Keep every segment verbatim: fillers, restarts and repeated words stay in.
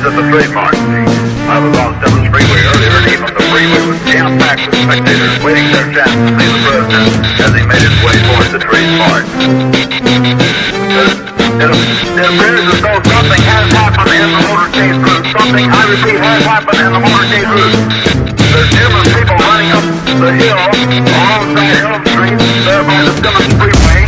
at the trademark. I was on seventh Freeway earlier, and even the freeway was jam-packed with spectators waiting their chance to see the president as he made his way towards the trademark. It, it appears as though something has happened in the motorcade route. Something, I repeat, has happened in the motorcade route. There's numerous people running up the hill alongside Elm Street, there by the Simmons Freeway.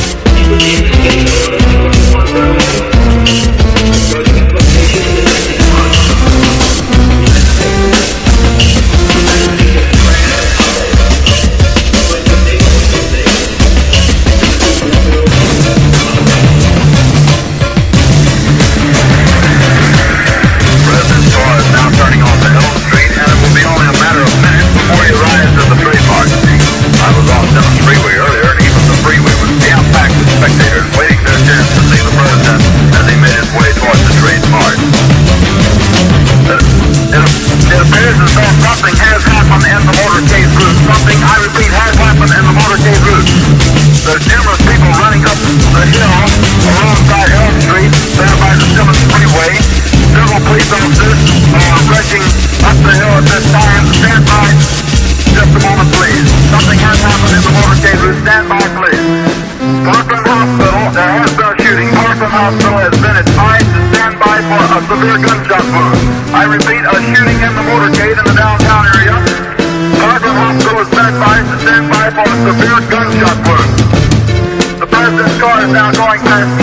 There's numerous people running up the hill alongside Elm Street, there by the Simmons Freeway. Several police officers are rushing up the hill at this time. Stand by just a moment, please. Something has happened in the motorcade route. Stand by, please. Parkland Hospital, there has been a shooting. Parkland Hospital has been advised to stand by for a severe gunshot wound. I repeat, a shooting in the motorcade in the downtown area. Parkland Hospital has been advised to stand by for a severe gunshot wound. The president's car is now going past